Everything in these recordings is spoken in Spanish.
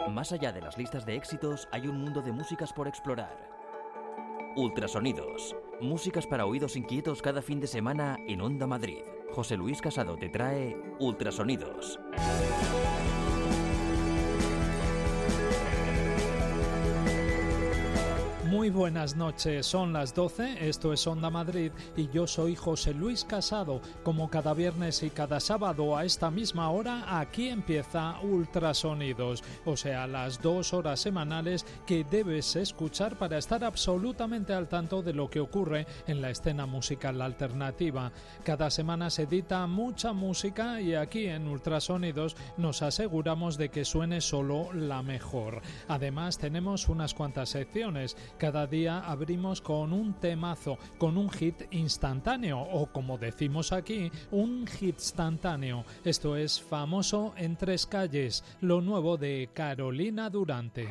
Más allá de las listas de éxitos, hay un mundo de músicas por explorar. Ultrasonidos. Músicas para oídos inquietos cada fin de semana en Onda Madrid. José Luis Casado te trae Ultrasonidos. Muy buenas noches, son las 12, esto es Onda Madrid y yo soy José Luis Casado. Como cada viernes y cada sábado a esta misma hora, aquí empieza Ultrasonidos, o sea, las 2 horas semanales que debes escuchar para estar absolutamente al tanto de lo que ocurre en la escena musical alternativa. Cada semana se edita mucha música y aquí en Ultrasonidos nos aseguramos de que suene solo la mejor. Además tenemos unas cuantas secciones. Cada día abrimos con un temazo, con un hit instantáneo o, como decimos aquí, un hit instantáneo. Esto es Famoso en Tres Calles, lo nuevo de Carolina Durante.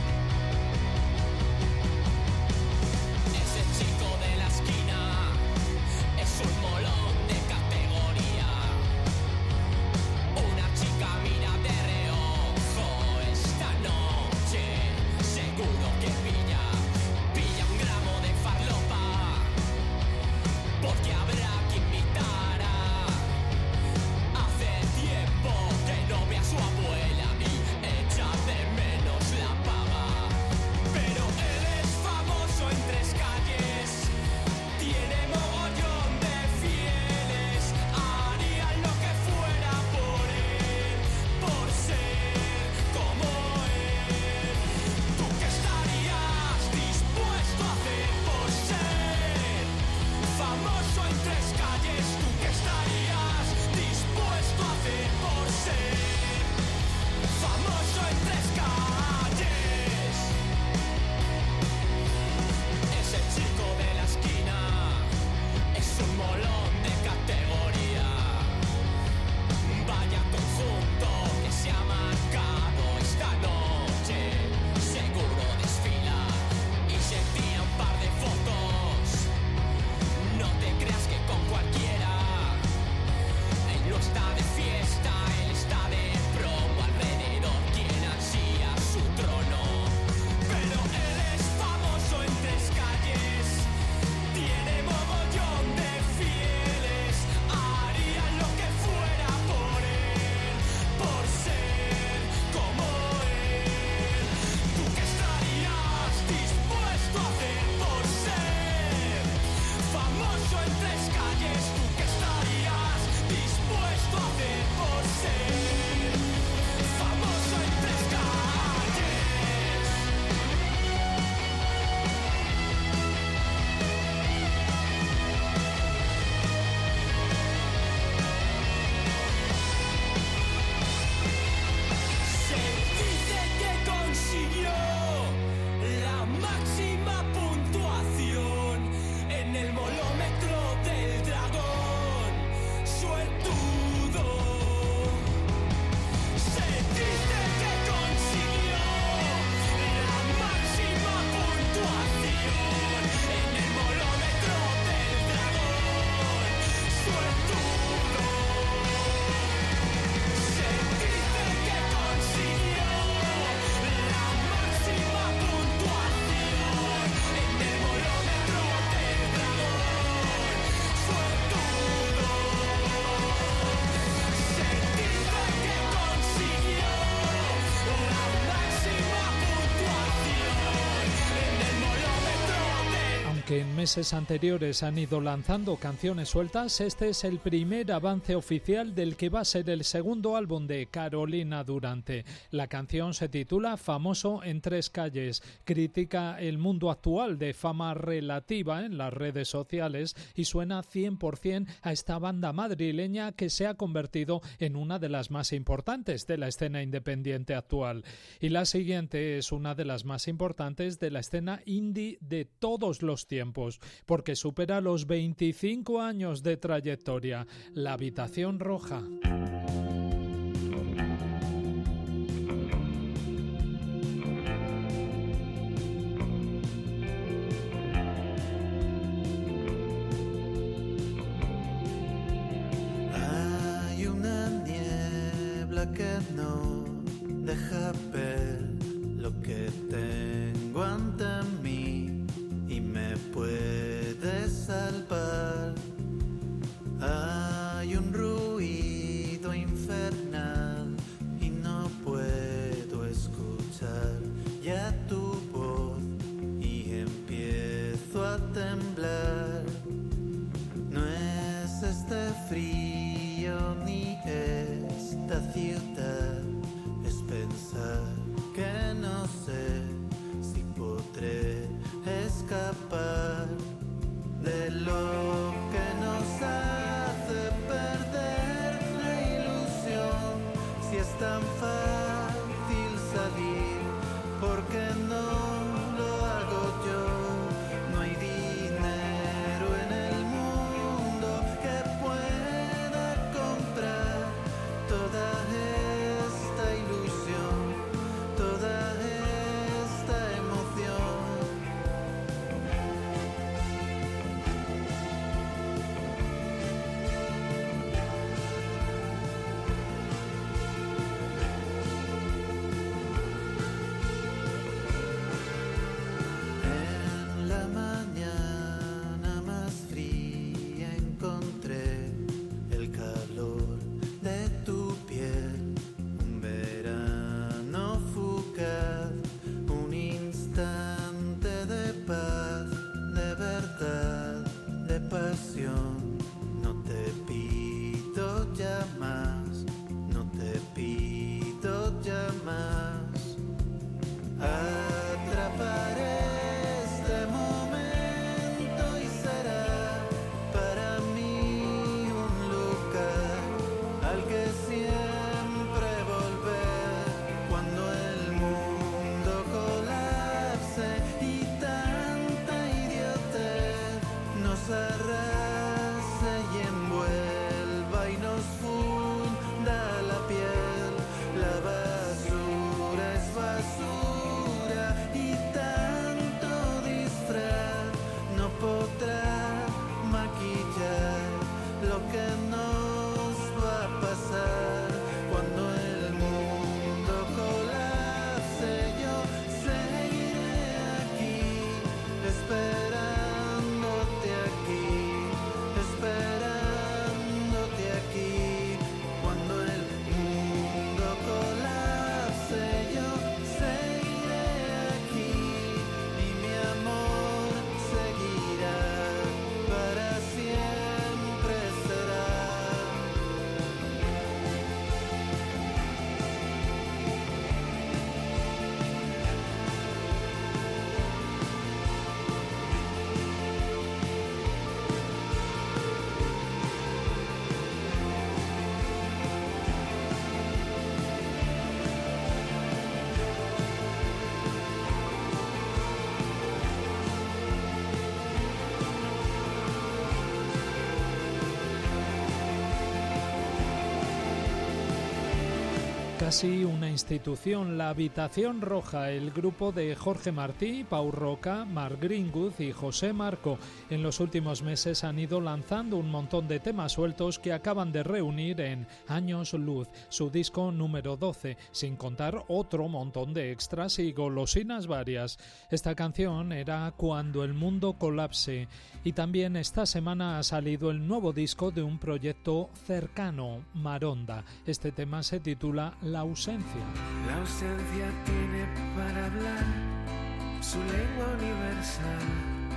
Que en meses anteriores han ido lanzando canciones sueltas, este es el primer avance oficial del que va a ser el segundo álbum de Carolina Durante. La canción se titula Famoso en Tres Calles, critica el mundo actual de fama relativa en las redes sociales y suena 100% a esta banda madrileña que se ha convertido en una de las más importantes de la escena independiente actual. Y la siguiente es una de las más importantes de la escena indie de todos los tiempos, porque supera los 25 años de trayectoria. La Habitación Roja. Hay una niebla que no deja ver temblar. No es este frío ni esta ciudad, es pensar que no sé si podré escapar de lo que nos hace perder la ilusión. Si es tan fácil salir, ¿por qué no lo hago yo? No hay dinero en el mundo que pueda comprar toda esta ilusión, toda esta emoción. En la mañana más fría encontré el calor de tu piel, un verano fugaz, un instante de paz, de verdad, de pasión. No te pido ya más, no te pido ya más. Atraparé este momento y será para mí un lugar al que siempre volver cuando el mundo colapse y tanta idiotez nos arrase y envuelva y nos funda la piel. La basura es basura y tanto disfraz no podrá maquillar lo que nos va a pasar cuando el mundo colapse. Yo seguiré aquí, esperándote aquí, esperándote aquí. Cuando el mundo colapse, yo seguiré aquí y mi amor seguirá, para siempre será. Casi una institución, la Habitación Roja, el grupo de Jorge Martí, Pau Roca, Marc Greenwood y José Marco. En los últimos meses han ido lanzando un montón de temas sueltos que acaban de reunir en Años Luz, su disco número 12, sin contar otro montón de extras y golosinas varias. Esta canción era Cuando el mundo colapse, y también esta semana ha salido el nuevo disco de un proyecto cercano, Maronda. Este tema se titula La ausencia. La ausencia tiene para hablar su lengua universal.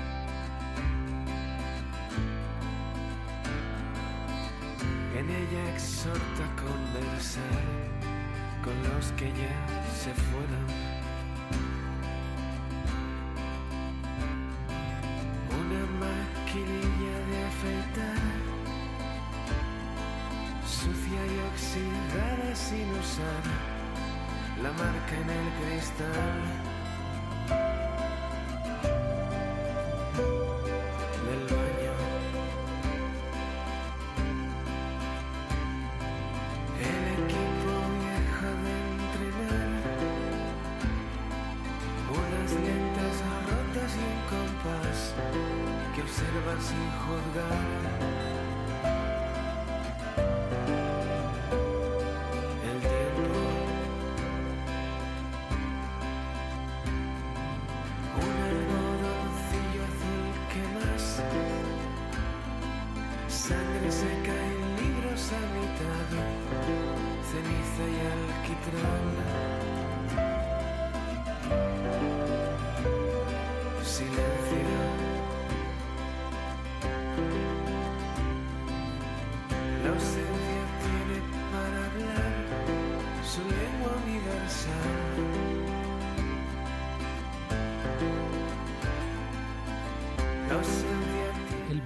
En ella exhorta a conversar con los que ya se fueron. Una maquinilla de afeitar, sucia y oxidada sin usar, la marca en el cristal del baño. El equipo viejo de entrenar, unas lentes rotas y un compás que observan sin juzgar. Sangre seca y libros a mitad, ceniza y alquitrán. Silencio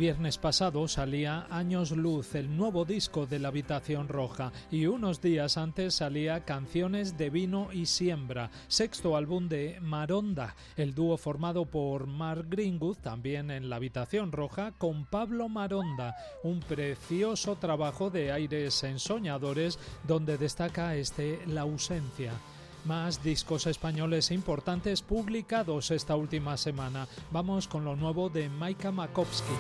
viernes pasado salía Años Luz, el nuevo disco de la Habitación Roja, y unos días antes salía Canciones de Vino y Siembra, sexto álbum de Maronda, el dúo formado por Mark Greenwood, también en la Habitación Roja, con Pablo Maronda, un precioso trabajo de aires ensoñadores donde destaca La ausencia. Más discos españoles importantes publicados esta última semana. Vamos con lo nuevo de Maika Makowski.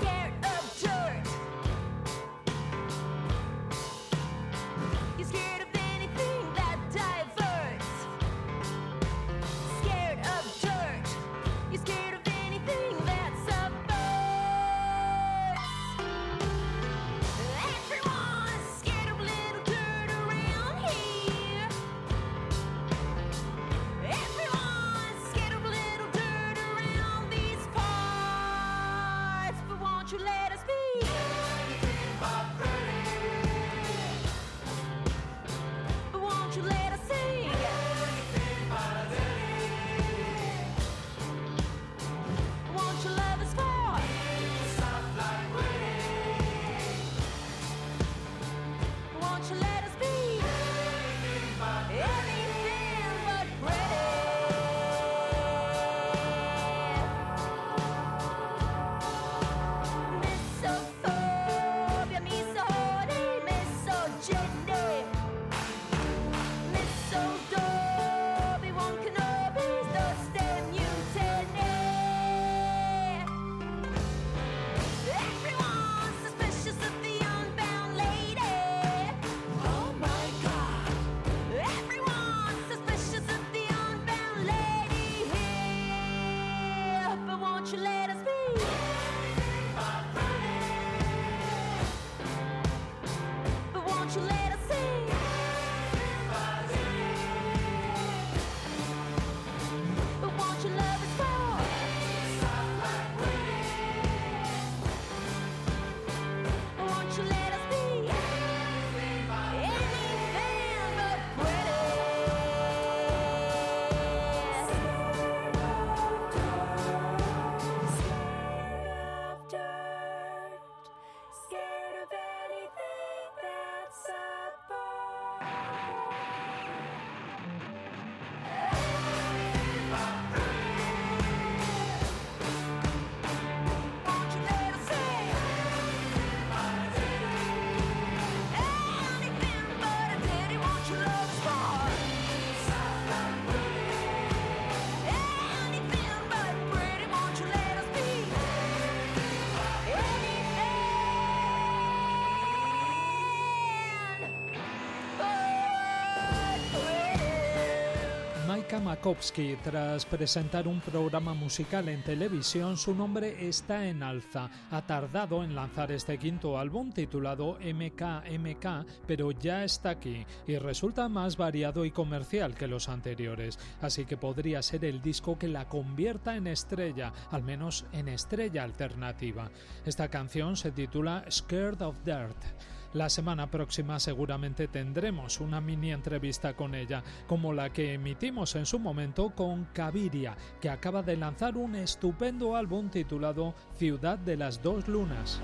Maika Makowski, tras presentar un programa musical en televisión, su nombre está en alza. Ha tardado en lanzar este quinto álbum titulado MKMK, pero ya está aquí y resulta más variado y comercial que los anteriores, así que podría ser el disco que la convierta en estrella, al menos en estrella alternativa. Esta canción se titula Scared of Dirt. La semana próxima seguramente tendremos una mini entrevista con ella, como la que emitimos en su momento con Caviria, que acaba de lanzar un estupendo álbum titulado Ciudad de las Dos Lunas.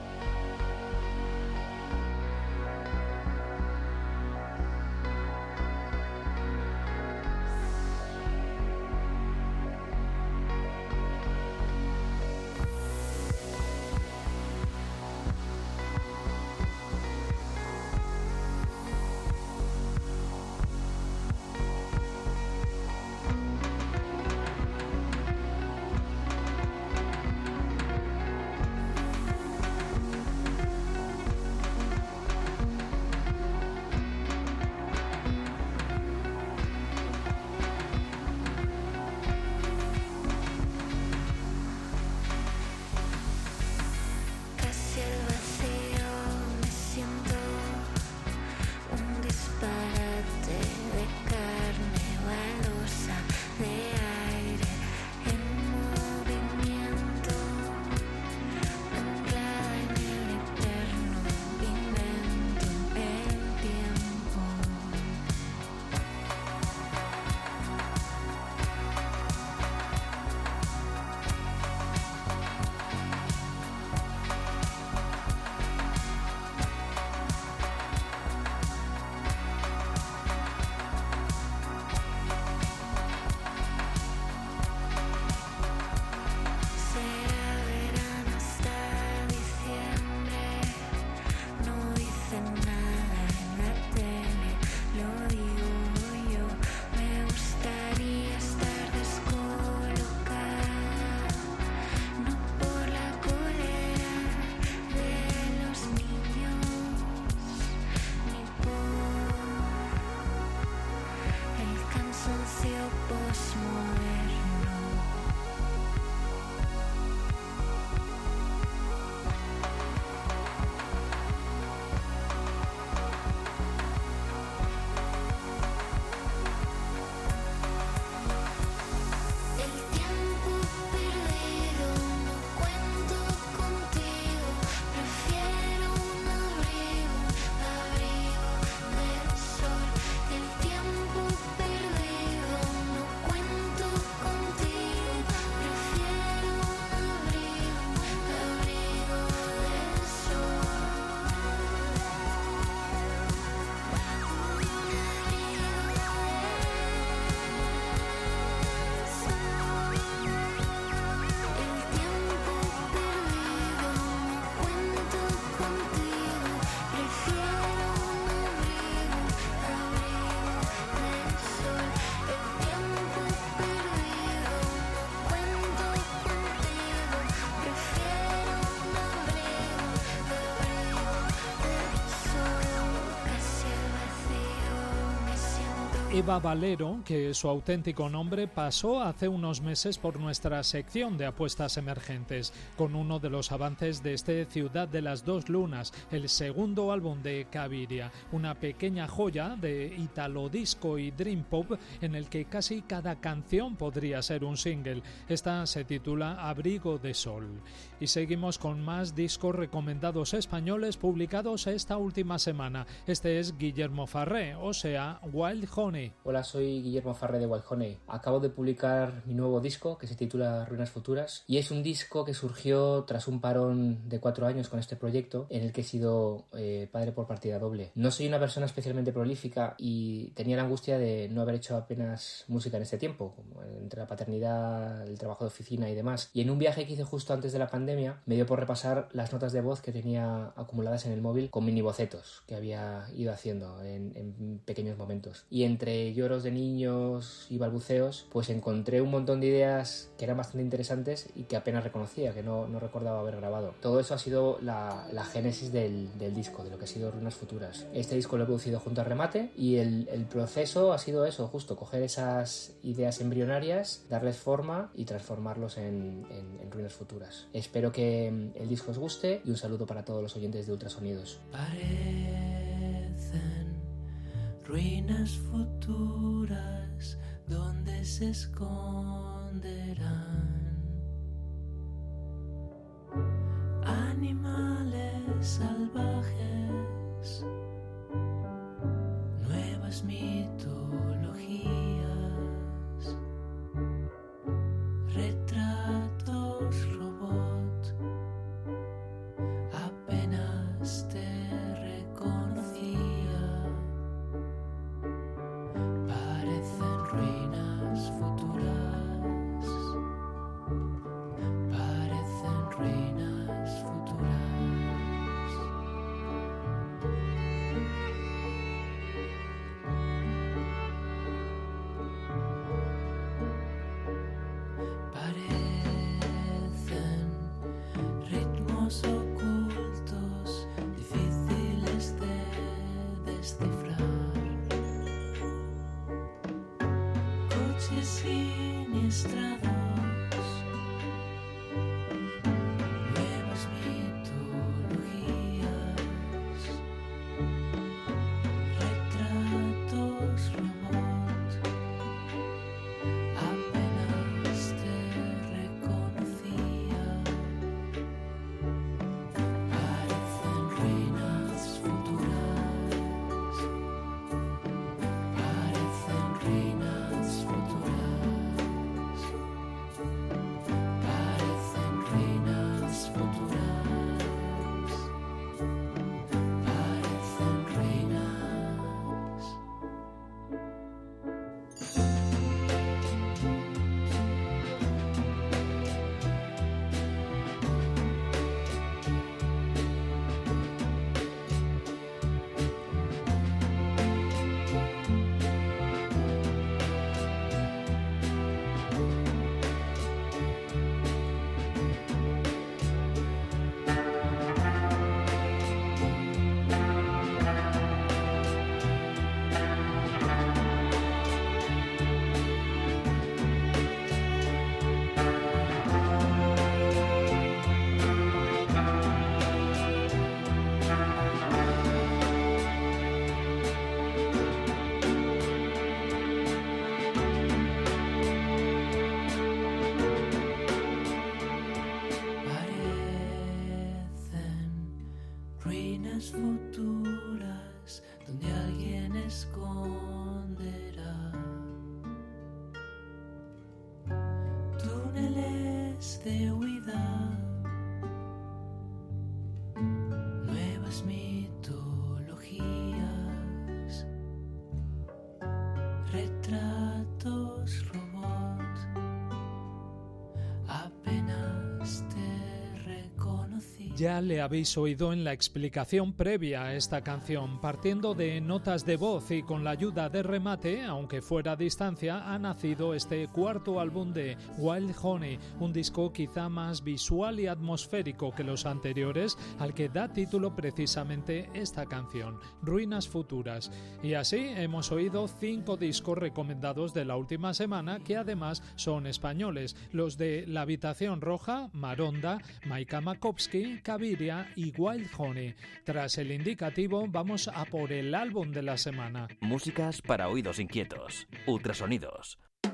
espacio posmoderno. Eva Valero, que es su auténtico nombre, pasó hace unos meses por nuestra sección de apuestas emergentes, con uno de los avances de este Ciudad de las Dos Lunas, el segundo álbum de Caviria, una pequeña joya de italo disco y dream pop en el que casi cada canción podría ser un single. Esta se titula Abrigo de Sol. Y seguimos con más discos recomendados españoles publicados esta última semana. Este es Guillermo Farré, o sea, Wild Honey. Hola, soy Guillermo Farré de Wild Honey. Acabo de publicar mi nuevo disco que se titula Ruinas Futuras y es un disco que surgió tras un parón de 4 años con este proyecto en el que he sido padre por partida doble. No soy una persona especialmente prolífica y tenía la angustia de no haber hecho apenas música en este tiempo, como entre la paternidad, el trabajo de oficina y demás. Y en un viaje que hice justo antes de la pandemia me dio por repasar las notas de voz que tenía acumuladas en el móvil con mini bocetos que había ido haciendo en pequeños momentos. Y entre lloros de niños y balbuceos, pues encontré un montón de ideas que eran bastante interesantes y que apenas reconocía, que no recordaba haber grabado. Todo eso ha sido la génesis del disco, de lo que ha sido Ruinas Futuras. Este disco lo he producido junto a Remate y el proceso ha sido eso, justo coger esas ideas embrionarias, darles forma y transformarlos en Ruinas Futuras. Espero que el disco os guste y un saludo para todos los oyentes de Ultrasonidos. Parecen ruinas futuras donde se esconderán animales salvajes, nuevas mitologías, retratos robot, apenas te reconocía. Parecen ruinas futuras, parecen ruinas futuras. Parecen ritmos ocultos, difíciles de descifrar. Coches siniestrados, nuevas mitologías, retratos robot, apenas te reconocía. Parecen ruinas futuras, parecen ruinas futuras. Ya le habéis oído en la explicación previa a esta canción. Partiendo de notas de voz y con la ayuda de remate, aunque fuera a distancia, ha nacido este cuarto álbum de Wild Honey, un disco quizá más visual y atmosférico que los anteriores, al que da título precisamente esta canción, Ruinas Futuras. Y así hemos oído 5 discos recomendados de la última semana, que además son españoles, los de La Habitación Roja, Maronda, Maika Makowski, Caviria y Wild Honey. Tras el indicativo, vamos a por el álbum de la semana. Músicas para oídos inquietos. Ultrasonidos.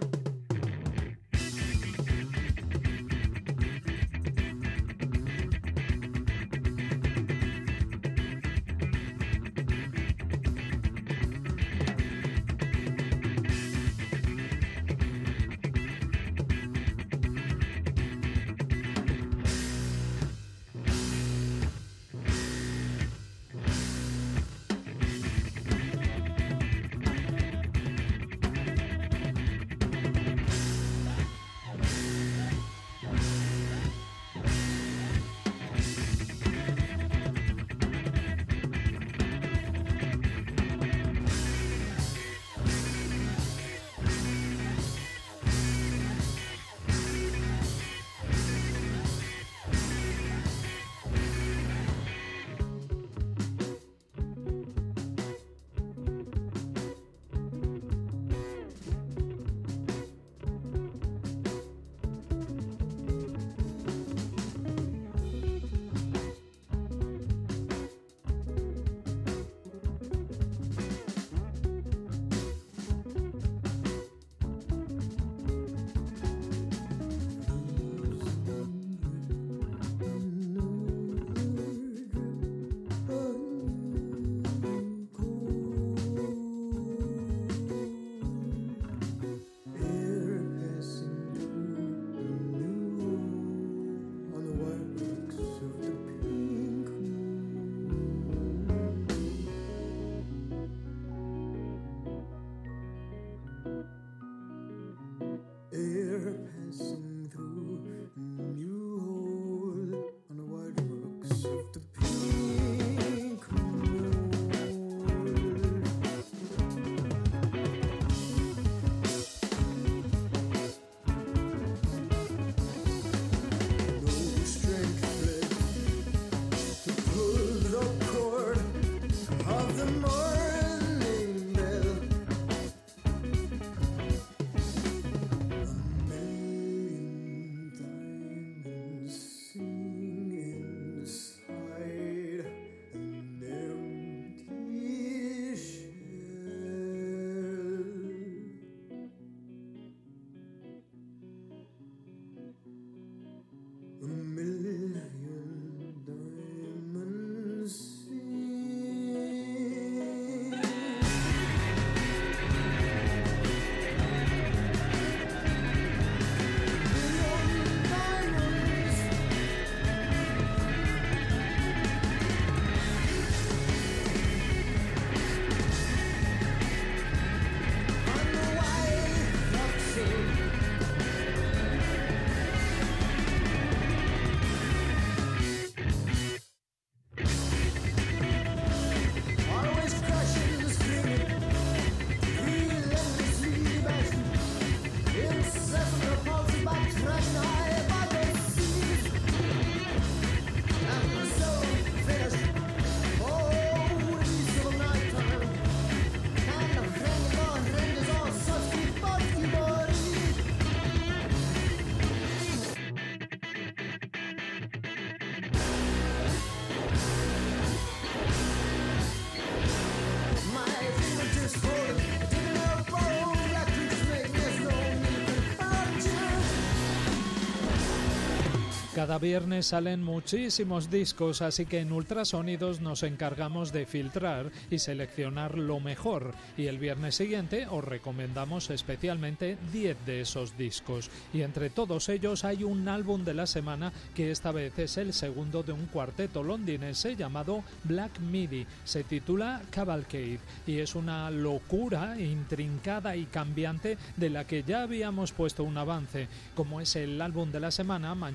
Cada viernes salen muchísimos discos, así que en Ultrasonidos nos encargamos de filtrar y seleccionar lo mejor, y el viernes siguiente os recomendamos especialmente 10 de esos discos, y entre todos ellos hay un álbum de la semana que esta vez es el segundo de un cuarteto londinense llamado Black Midi. Se titula Cavalcade y es una locura intrincada y cambiante de la que ya habíamos puesto un avance. Como es el álbum de la semana, mañana podemos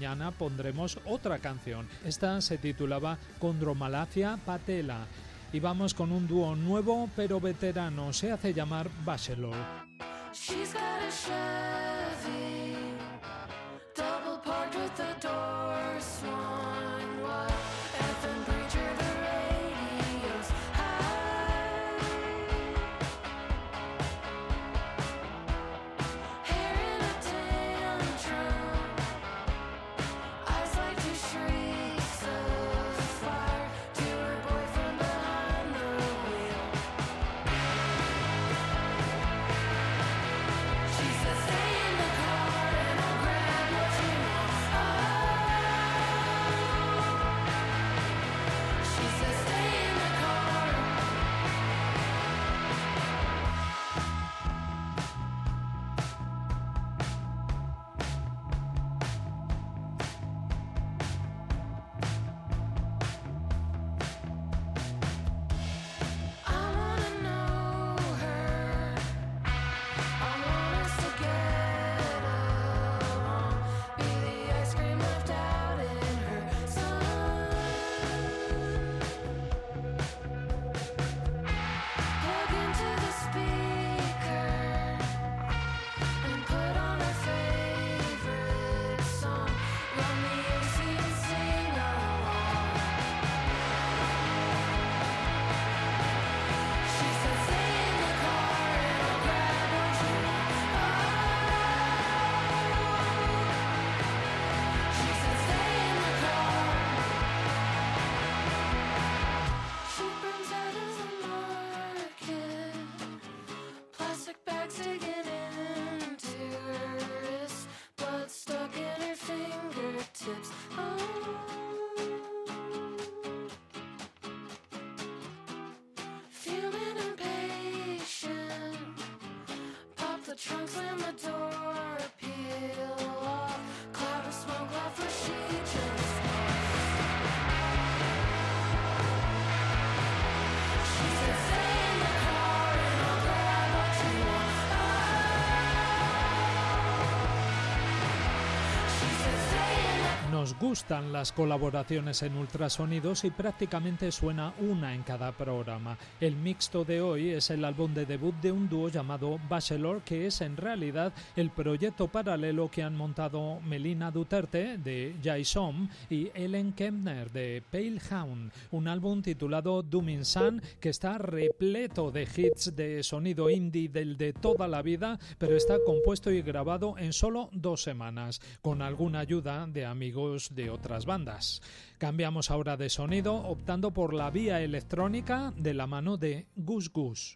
pondremos otra canción. Esta se titulaba Chondromalacia patella. Y vamos con un dúo nuevo pero veterano, se hace llamar Bachelor. She's got a Chevy, double parked with the doors swung wide. FM preacher, the radio's high. Hair in a tantrum, eyes like two shrieks of fire. To her boyfriend behind the wheel. She says, stay in the car and I'll grab what you want. She says, stay in the car. I wanna know her. I want us to get along. Be the ice cream left out in her sun. Plug into the speaker and put on her favorite song. Run the AC and sing along. She said, stay in the car and I'll grab what you want. She said, stay in the car. She burns out of the market. Plastic bags digging into her wrist. Blood stuck in her fingertips. Feeling impatient. Pop the trunk, slam the door, peel off. Cloud of smoke left where she just She said, stay in the car and I'll grab what you want. She said, stay in the Nos gustan las colaboraciones en ultrasonidos y prácticamente suena una en cada programa. El mixto de hoy es el álbum de debut de un dúo llamado Bachelor, que es en realidad el proyecto paralelo que han montado Melina Duterte de Jason y Ellen Kempner de Pale Hound. Un álbum titulado Dooming Sun que está repleto de hits de sonido indie del de toda la vida, pero está compuesto y grabado en solo 2 semanas, con alguna ayuda de amigos de otras bandas. Cambiamos ahora de sonido, optando por la vía electrónica de la mano de Gus Gus.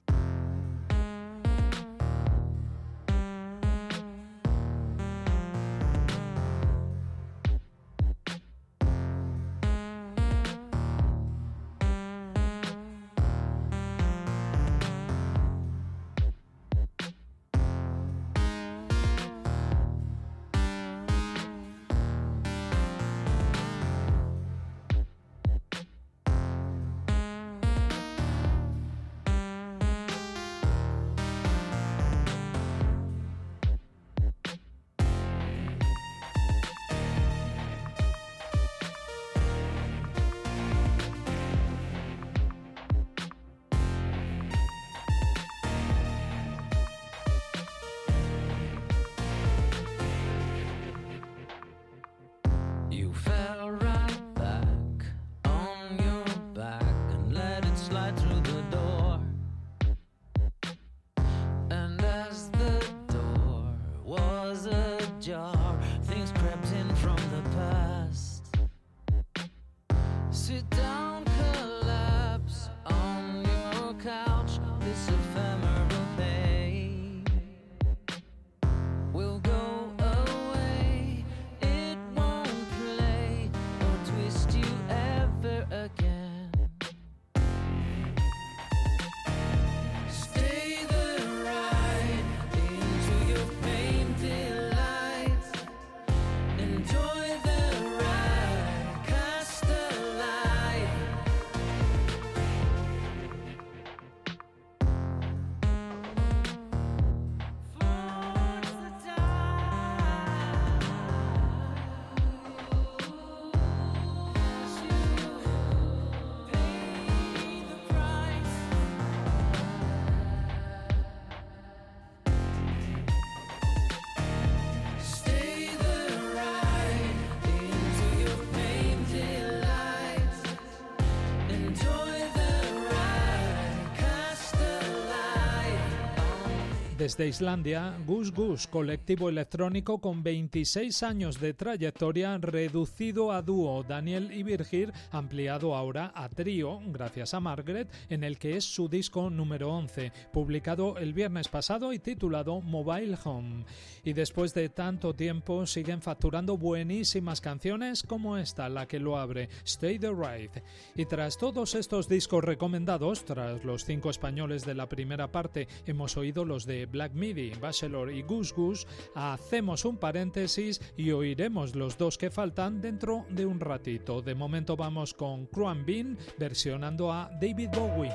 You fell right back on your back and let it slide through the door. And as the door was ajar, things crept in from the past. Sit down, collapse on your couch. This ephemeral pain will go away. It won't play or twist you ever again. Stay the ride into your pain delight. Enjoy the ride, cast the light Desde Islandia, Gus Gus, colectivo electrónico con 26 años de trayectoria, reducido a dúo Daniel y Birgir, ampliado ahora a trío, gracias a Margaret, en el que es su disco número 11, publicado el viernes pasado y titulado Mobile Home. Y después de tanto tiempo siguen facturando buenísimas canciones como esta, la que lo abre, Stay the Ride. Y tras todos estos discos recomendados, tras los 5 españoles de la primera parte, hemos oído los de Black Midi, Bachelor y Gus Gus. Hacemos un paréntesis y oiremos los 2 que faltan dentro de un ratito. De momento vamos con Cruan Bean versionando a David Bowie.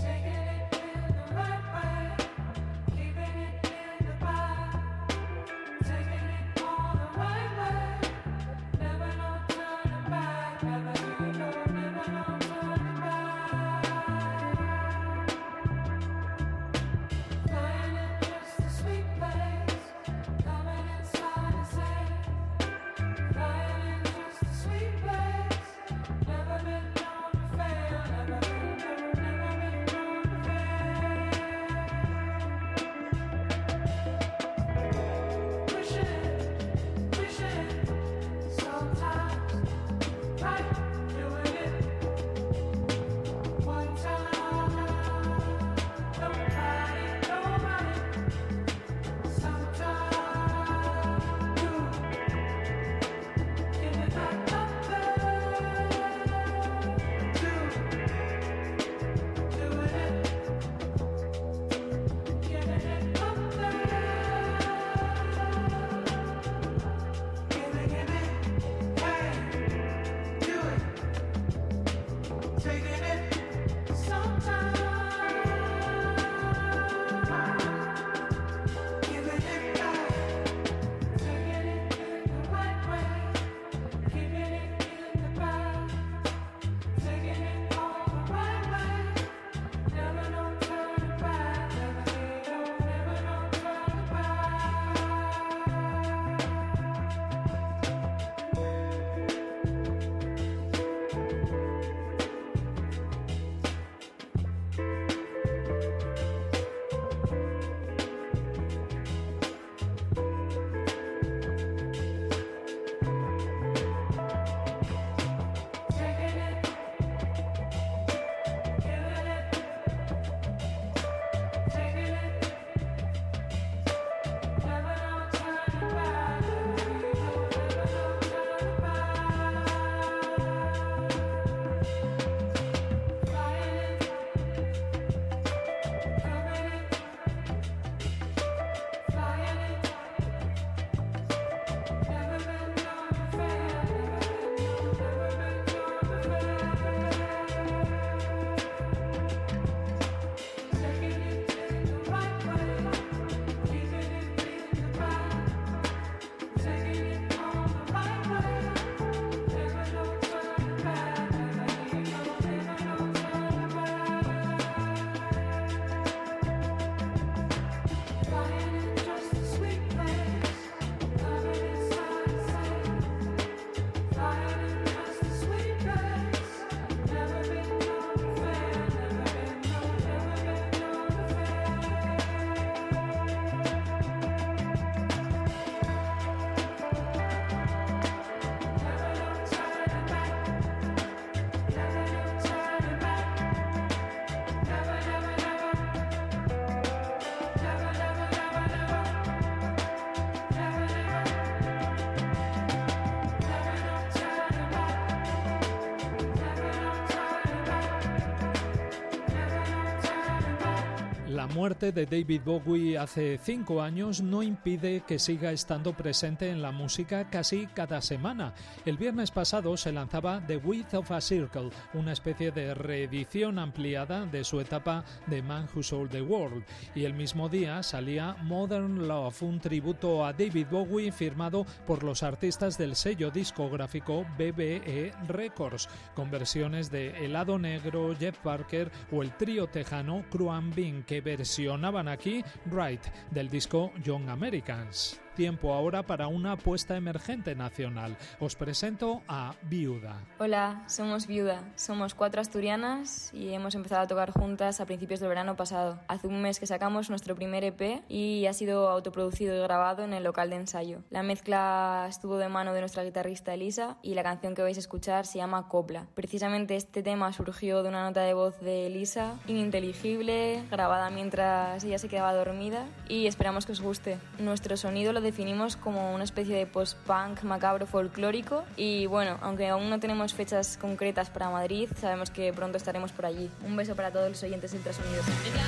La muerte de David Bowie hace 5 años no impide que siga estando presente en la música casi cada semana. El viernes pasado se lanzaba The Width of a Circle, una especie de reedición ampliada de su etapa de Man Who Sold the World, y el mismo día salía Modern Love, un tributo a David Bowie firmado por los artistas del sello discográfico BBE Records, con versiones de Helado Negro, Jeff Parker o el trío tejano Cruan Bean, que versionaban aquí Right, del disco Young Americans. tiempo ahora para una apuesta emergente nacional. Os presento a Viuda. Hola, somos Viuda. Somos 4 asturianas y hemos empezado a tocar juntas a principios del verano pasado. Hace un mes que sacamos nuestro primer EP y ha sido autoproducido y grabado en el local de ensayo. La mezcla estuvo de mano de nuestra guitarrista Elisa y la canción que vais a escuchar se llama Copla. Precisamente este tema surgió de una nota de voz de Elisa, ininteligible, grabada mientras ella se quedaba dormida, y esperamos que os guste. Nuestro sonido lo definimos como una especie de post-punk macabro folclórico y bueno, aunque aún no tenemos fechas concretas para Madrid, sabemos que pronto estaremos por allí. Un beso para todos los oyentes de Ultrasonidos.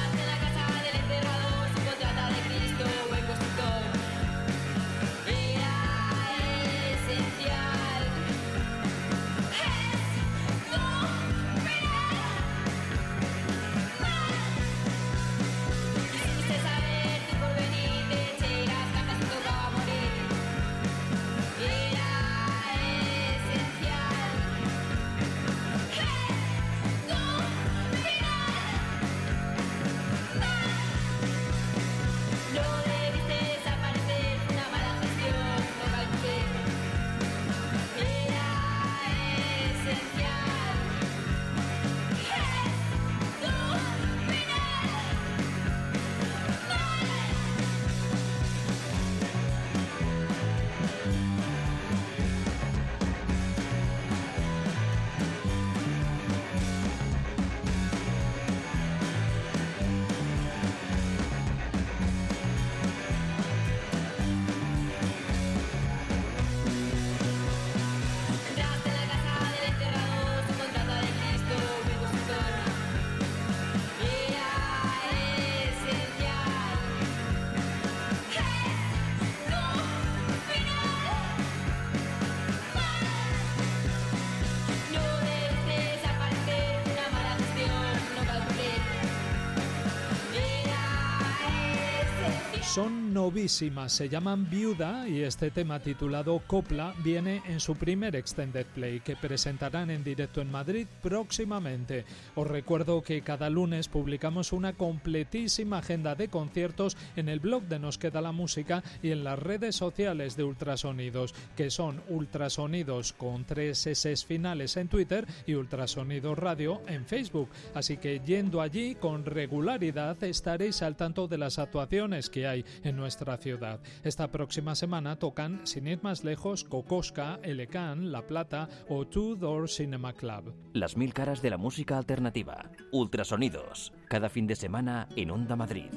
Son novísimas, se llaman Viuda y este tema titulado Copla viene en su primer extended play que presentarán en directo en Madrid próximamente. Os recuerdo que cada lunes publicamos una completísima agenda de conciertos en el blog de Nos Queda la Música y en las redes sociales de Ultrasonidos, que son Ultrasonidos con 3 S finales en Twitter y Ultrasonidos Radio en Facebook. Así que yendo allí con regularidad estaréis al tanto de las actuaciones que hay en nuestra ciudad. Esta próxima semana tocan, sin ir más lejos, Kokoschka, Elecan, La Plata o Two Door Cinema Club. Las 1000 caras de la música alternativa. Ultrasonidos. Cada fin de semana en Onda Madrid.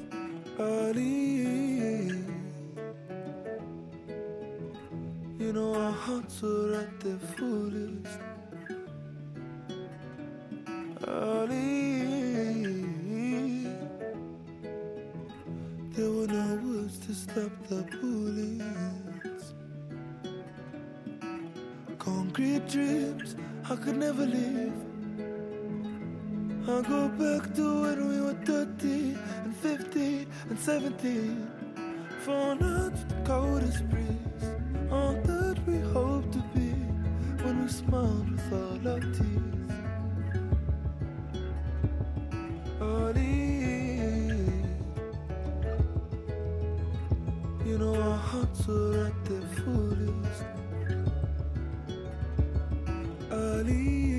Ali, you know our hearts are at their fullest. Ali, there were no words to stop the bullets. Concrete dreams I could never live. I go back to when we were 13 and 15 and 17. Falling out with the coldest breeze. All that we hope to be when we smiled with all our teeth. Ali, you know our hearts are at their fullest. Ali,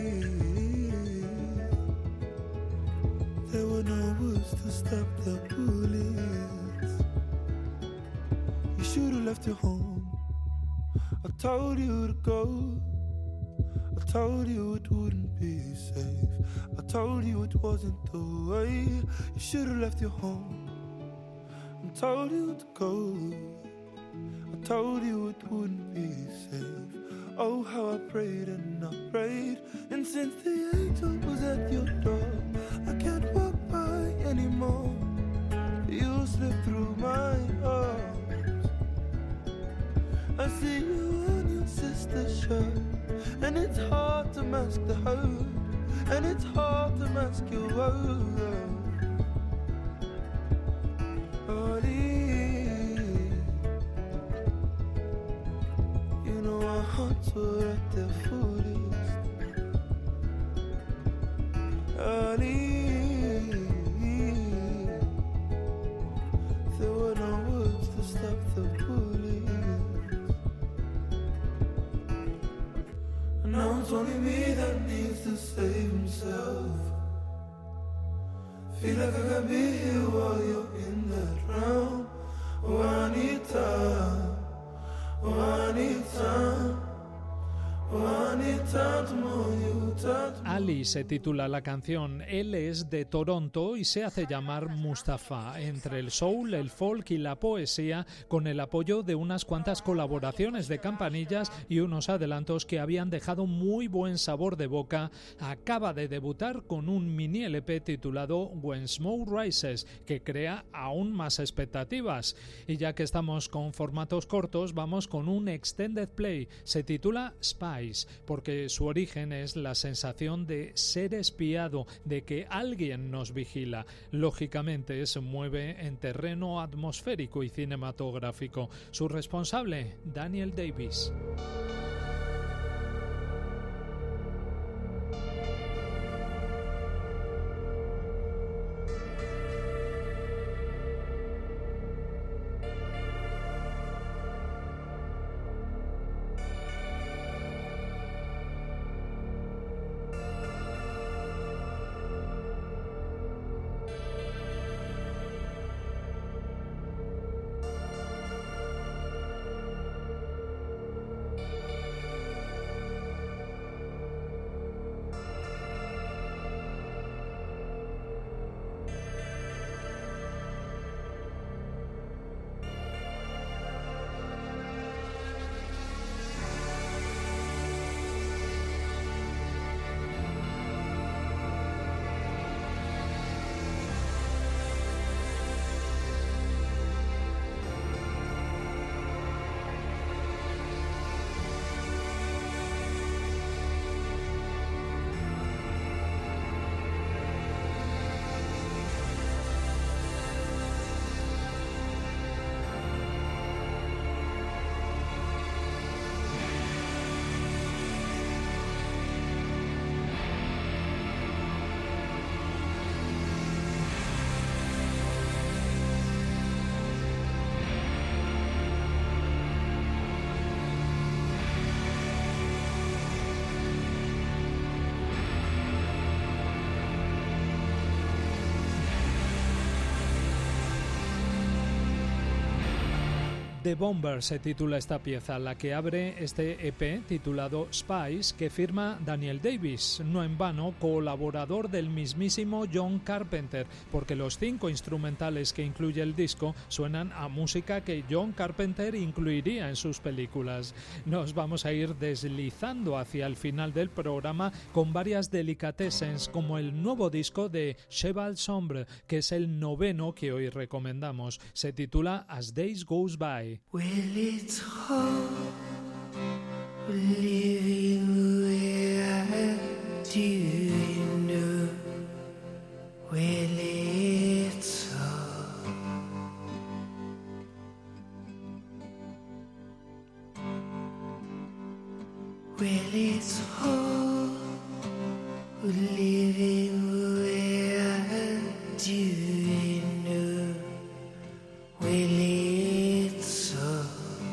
there were no words to stop the bullets. You should have left your home. I told you to go. I told you it wouldn't be safe. I told you it wasn't the way. You should have left your home. I told you to go. I told you it wouldn't be safe. Oh, how I prayed and I prayed. And since the angel was at your door, I can't walk by anymore. You slipped through my arms. I see you on your sister's shirt, and it's hard to mask the hurt, and it's hard to mask your words. You know our hearts were at their fullest. Ali, there were no words to stop the bullet. it's only me that needs to save himself. Feel like I could be here while you're in that round. Oh, I need time. Oh, I need time. Oh, I need time to know you, time to... Ali se titula la canción. Él es de Toronto y se hace llamar Mustafa, entre el soul, el folk y la poesía, con el apoyo de unas cuantas colaboraciones de campanillas y unos adelantos que habían dejado muy buen sabor de boca. Acaba de debutar con un mini LP titulado When Smoke Rises, que crea aún más expectativas. Y ya que estamos con formatos cortos, vamos con un extended play. Se titula Spy, porque su origen es la sensación de ser espiado, de que alguien nos vigila. Lógicamente se mueve en terreno atmosférico y cinematográfico. Su responsable, Daniel Davis. The Bomber se titula esta pieza, la que abre este EP titulado Spice, que firma Daniel Davis, no en vano colaborador del mismísimo John Carpenter, porque los 5 instrumentales que incluye el disco suenan a música que John Carpenter incluiría en sus películas. Nos vamos a ir deslizando hacia el final del programa con varias delicatessens, como el nuevo disco de Cheval Sombre, que es el 9º que hoy recomendamos. Se titula As Days Goes By. Well, it's hard living where do you know? Well, it's hard. Well, it's hard living where do you know? Well, it's hard.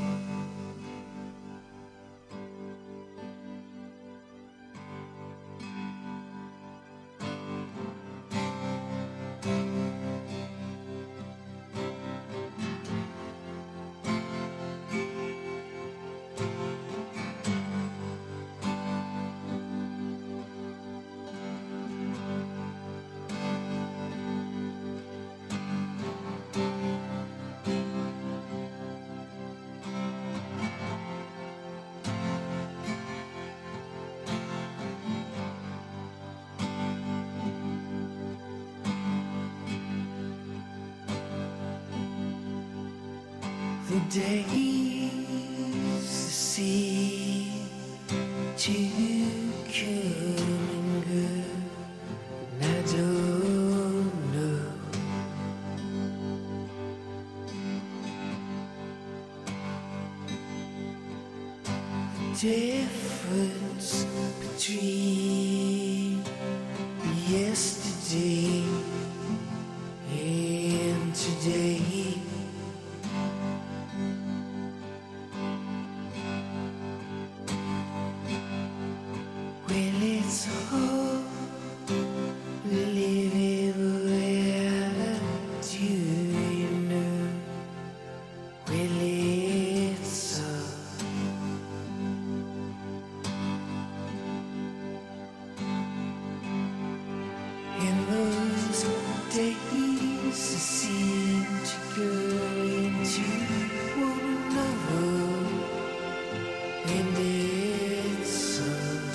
The days seem to come and go, and I don't know. The difference between yesterday and today. it's hard living without you, you know. Really, it's hard. In those days, I seem to go into one another, and it's hard.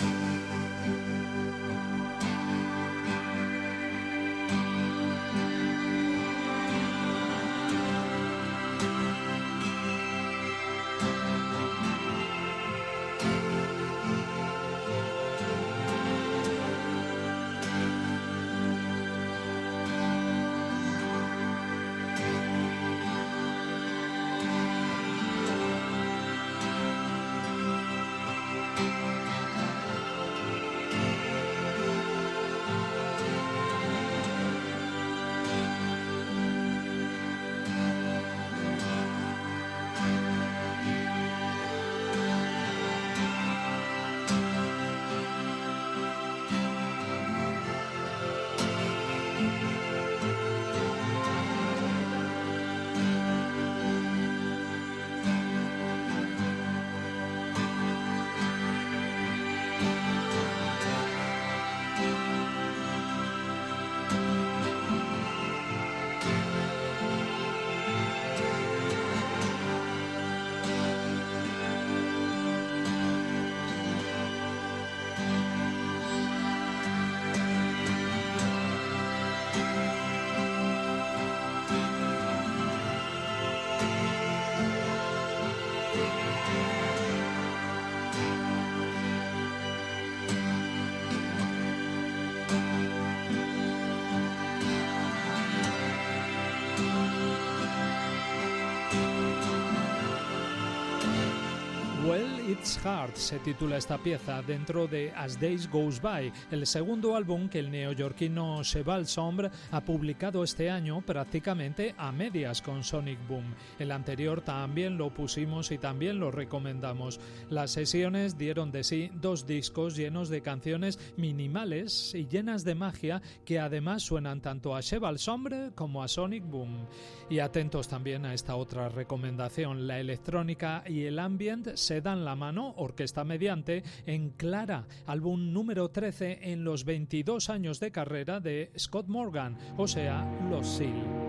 Well, It's Hard se titula esta pieza dentro de As Days Goes By, el segundo álbum que el neoyorquino Cheval Sombre ha publicado este año prácticamente a medias con Sonic Boom. El anterior también lo pusimos y también lo recomendamos. Las sesiones dieron de sí 2 discos llenos de canciones minimales y llenas de magia que además suenan tanto a Cheval Sombre como a Sonic Boom. Y atentos también a esta otra recomendación, la electrónica y el ambient se dan la mano, orquesta mediante, en Clara, álbum número 13 en los 22 años de carrera de Scott Morgan, o sea, los Seal.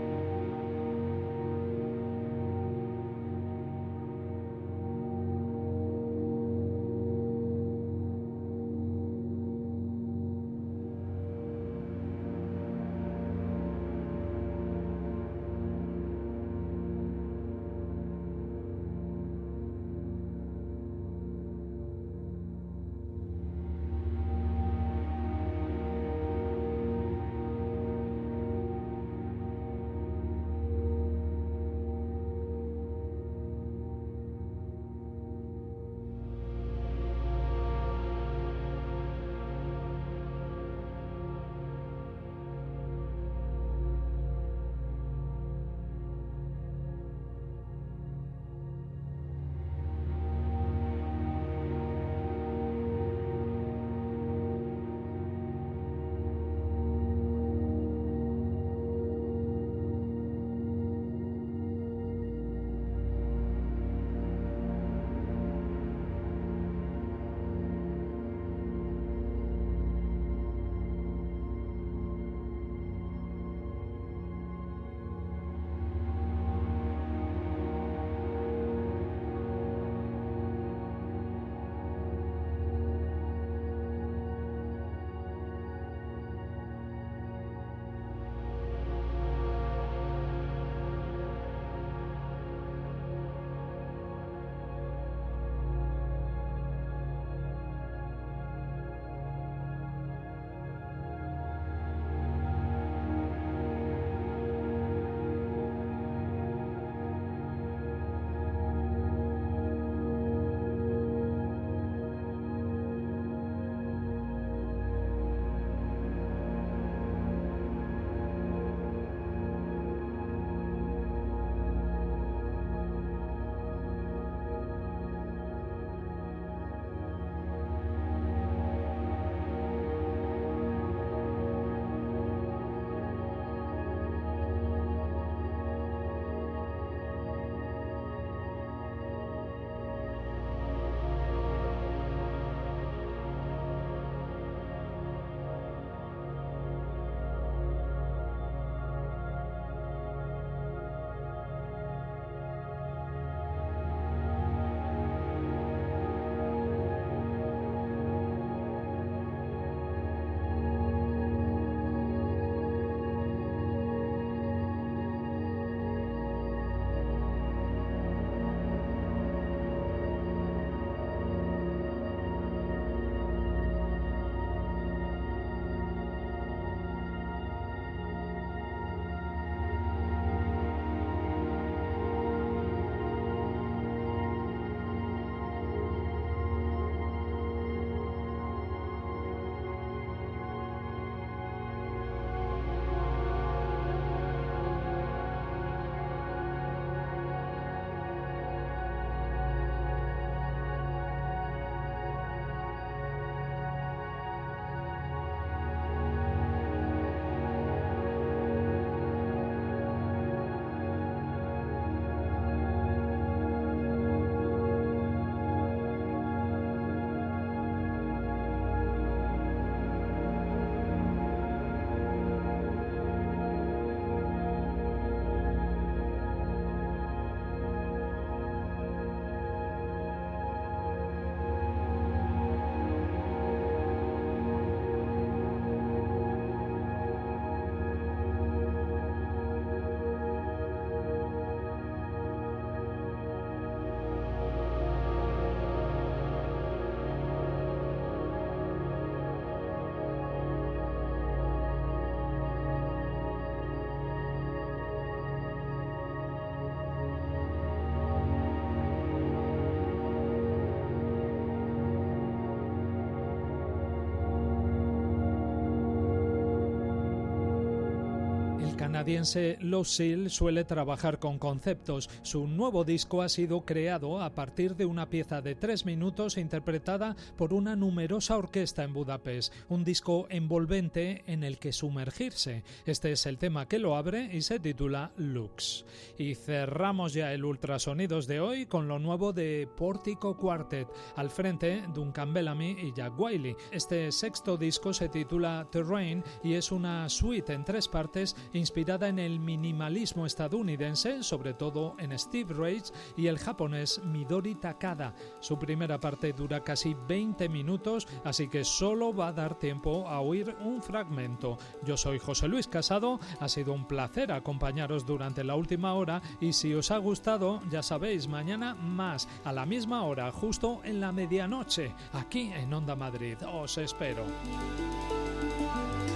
canadiense Lucille suele trabajar con conceptos. Su nuevo disco ha sido creado a partir de una pieza de 3 minutos interpretada por una numerosa orquesta en Budapest. Un disco envolvente en el que sumergirse. Este es el tema que lo abre y se titula Lux. Y cerramos ya el Ultrasonidos de hoy con lo nuevo de Portico Quartet. Al frente, Duncan Bellamy y Jack Wiley. Este sexto disco se titula Terrain y es una suite en 3 partes inspirada en el minimalismo estadounidense, sobre todo en Steve Reich y el japonés Midori Takada. Su primera parte dura casi 20 minutos, así que solo va a dar tiempo a oír un fragmento. Yo soy José Luis Casado, ha sido un placer acompañaros durante la última hora y si os ha gustado, ya sabéis, mañana más, a la misma hora, justo en la medianoche, aquí en Onda Madrid. Os espero.